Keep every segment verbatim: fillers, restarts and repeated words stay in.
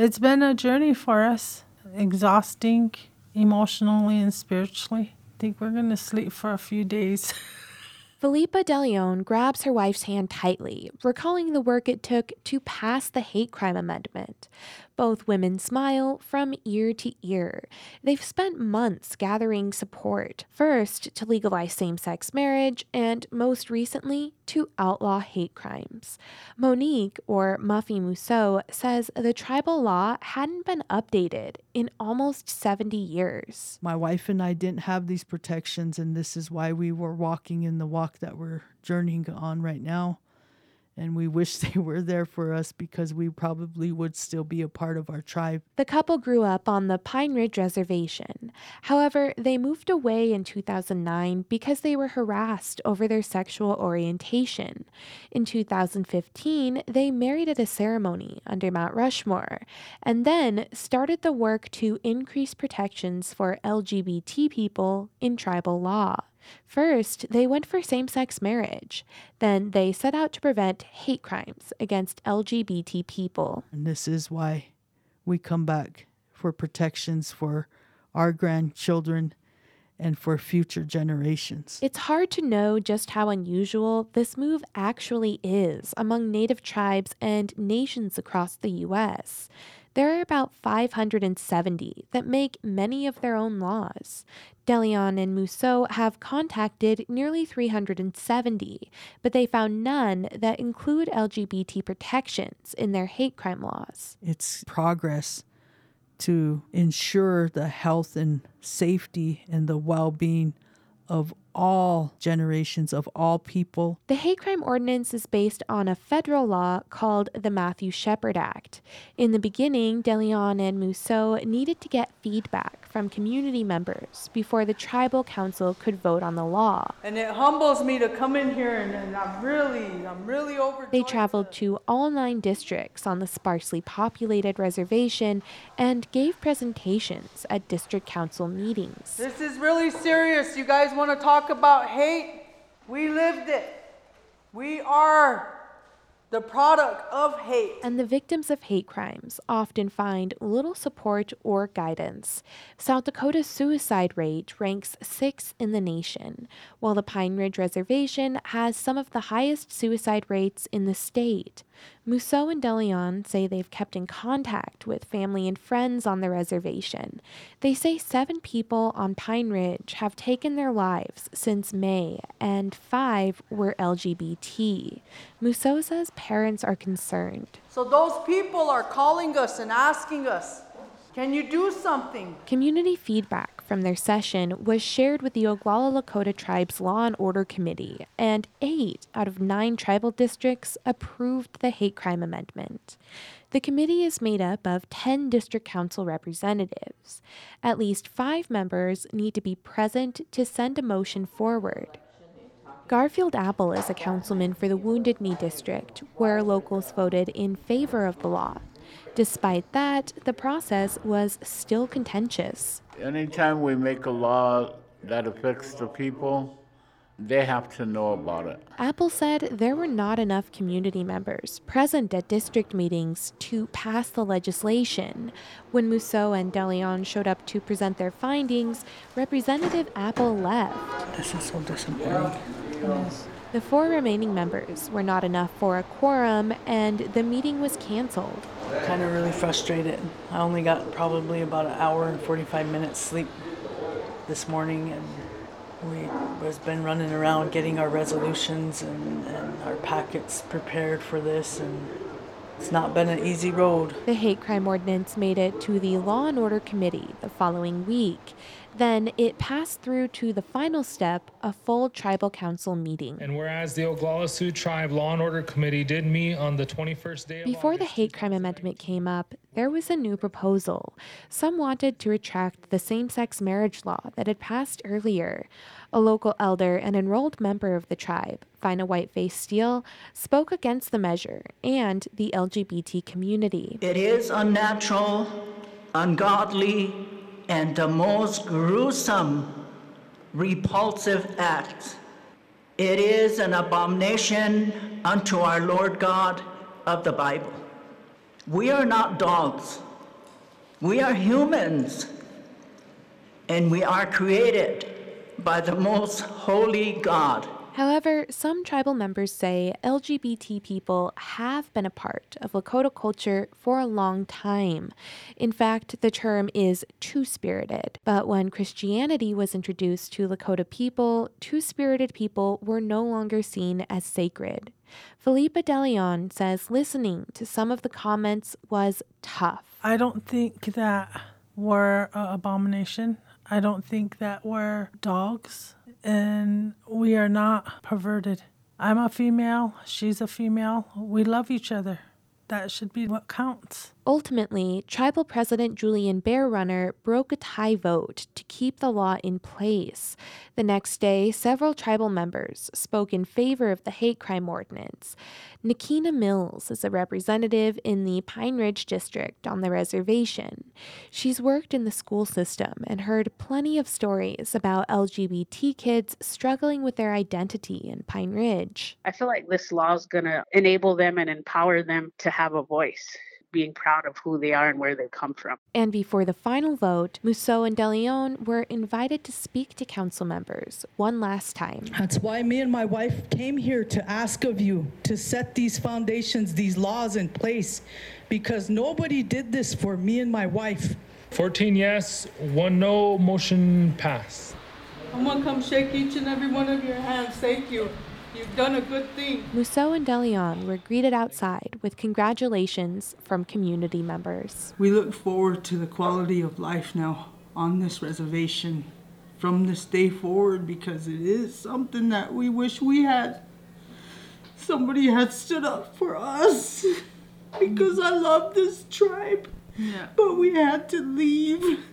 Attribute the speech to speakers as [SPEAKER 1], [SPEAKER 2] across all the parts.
[SPEAKER 1] It's been a journey for us, exhausting emotionally and spiritually. I think we're going to sleep for a few days.
[SPEAKER 2] Felipa De Leon grabs her wife's hand tightly, recalling the work it took to pass the hate crime amendment. Both women smile from ear to ear. They've spent months gathering support, first to legalize same-sex marriage, and most recently to outlaw hate crimes. Monique, or Muffy Mousseau, says the tribal law hadn't been updated in almost seventy years.
[SPEAKER 3] My wife and I didn't have these protections, and this is why we were walking in the walk that we're journeying on right now. And we wish they were there for us because we probably would still be a part of our tribe.
[SPEAKER 2] The couple grew up on the Pine Ridge Reservation. However, they moved away in two thousand nine because they were harassed over their sexual orientation. In two thousand fifteen, they married at a ceremony under Mount Rushmore, and then started the work to increase protections for L G B T people in tribal law. First, they went for same-sex marriage. Then they set out to prevent hate crimes against L G B T people.
[SPEAKER 3] And this is why we come back for protections for our grandchildren and for future generations.
[SPEAKER 2] It's hard to know just how unusual this move actually is among Native tribes and nations across the U S There are about five hundred seventy that make many of their own laws. De Leon and Mousseau have contacted nearly three hundred seventy, but they found none that include L G B T protections in their hate crime laws.
[SPEAKER 3] It's progress to ensure the health and safety and the well-being of all generations, of all people.
[SPEAKER 2] The hate crime ordinance is based on a federal law called the Matthew Shepard Act. In the beginning, De Leon and Mousseau needed to get feedback from community members before the tribal council could vote on the law.
[SPEAKER 1] And it humbles me to come in here and, and I'm really, I'm really overjoyed.
[SPEAKER 2] They traveled to all nine districts on the sparsely populated reservation and gave presentations at district council meetings.
[SPEAKER 1] This is really serious. You guys want to talk about hate? We lived it. We are the product of hate.
[SPEAKER 2] And the victims of hate crimes often find little support or guidance. South Dakota's suicide rate ranks sixth in the nation, while the Pine Ridge Reservation has some of the highest suicide rates in the state. Mousseau and De Leon say they've kept in contact with family and friends on the reservation. They say seven people on Pine Ridge have taken their lives since May, and five were L G B T. Mousseau says parents are concerned.
[SPEAKER 1] So those people are calling us and asking us, can you do something?
[SPEAKER 2] Community feedback from their session was shared with the Oglala Lakota Tribe's Law and Order Committee, and eight out of nine tribal districts approved the hate crime amendment. The committee is made up of ten district council representatives. At least five members need to be present to send a motion forward. Garfield Apple is a councilman for the Wounded Knee District, where locals voted in favor of the law. Despite that, the process was still contentious.
[SPEAKER 4] Anytime we make a law that affects the people, they have to know about it.
[SPEAKER 2] Apple said there were not enough community members present at district meetings to pass the legislation. When Mousseau and De Leon showed up to present their findings, Representative Apple left.
[SPEAKER 3] This is so disappointing.
[SPEAKER 1] Yes.
[SPEAKER 2] The four remaining members were not enough for a quorum, and the meeting was canceled.
[SPEAKER 5] Kind of really frustrated. I only got probably about an hour and forty-five minutes sleep this morning, and we was been running around getting our resolutions and, and our packets prepared for this, and it's not been an easy road.
[SPEAKER 2] The hate crime ordinance made it to the Law and Order Committee the following week. Then it passed through to the final step, a full tribal council meeting.
[SPEAKER 6] And whereas the Oglala Sioux Tribe Law and Order Committee did meet on the twenty-first day of
[SPEAKER 2] Before
[SPEAKER 6] August,
[SPEAKER 2] the hate crime amendment came up, there was a new proposal. Some wanted to retract the same-sex marriage law that had passed earlier. A local elder and enrolled member of the tribe, Fina Whiteface Steele, spoke against the measure and the L G B T community.
[SPEAKER 7] It is unnatural, ungodly, and the most gruesome, repulsive act. It is an abomination unto our Lord God of the Bible. We are not dogs We are humans, and we are created by the most holy God.
[SPEAKER 2] However, some tribal members say L G B T people have been a part of Lakota culture for a long time. In fact, the term is two-spirited. But when Christianity was introduced to Lakota people, two-spirited people were no longer seen as sacred. Felipa De Leon says listening to some of the comments was tough.
[SPEAKER 8] I don't think that we're an abomination. I don't think that we're dogs. And we are not perverted. I'm a female, she's a female. We love each other. That should be what counts.
[SPEAKER 2] Ultimately, tribal president Julian Bear Runner broke a tie vote to keep the law in place. The next day, several tribal members spoke in favor of the hate crime ordinance. Nikina Mills is a representative in the Pine Ridge district on the reservation. She's worked in the school system and heard plenty of stories about L G B T kids struggling with their identity in Pine Ridge.
[SPEAKER 9] I feel like this law is going to enable them and empower them to have a voice, being proud of who they are and where they come from.
[SPEAKER 2] And before the final vote, Musso and De Leon were invited to speak to council members one last time.
[SPEAKER 10] That's why me and my wife came here to ask of you to set these foundations, these laws in place, because nobody did this for me and my wife.
[SPEAKER 6] fourteen yes, one no, motion passed.
[SPEAKER 1] I'm gonna come shake each and every one of your hands. Thank you. You've done a good thing.
[SPEAKER 2] Musso and De Leon were greeted outside with congratulations from community members.
[SPEAKER 11] We look forward to the quality of life now on this reservation from this day forward, because it is something that we wish we had. Somebody had stood up for us because I love this tribe, yeah. But we had to leave.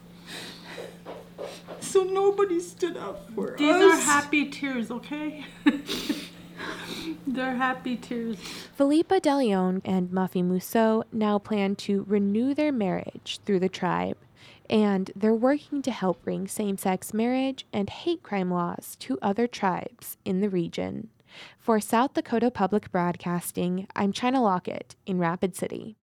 [SPEAKER 11] So nobody stood up for
[SPEAKER 8] These
[SPEAKER 11] us.
[SPEAKER 8] These are happy tears, okay? They're happy tears.
[SPEAKER 2] Felipa De Leon and Muffy Musso now plan to renew their marriage through the tribe, and they're working to help bring same-sex marriage and hate crime laws to other tribes in the region. For South Dakota Public Broadcasting, I'm China Lockett in Rapid City.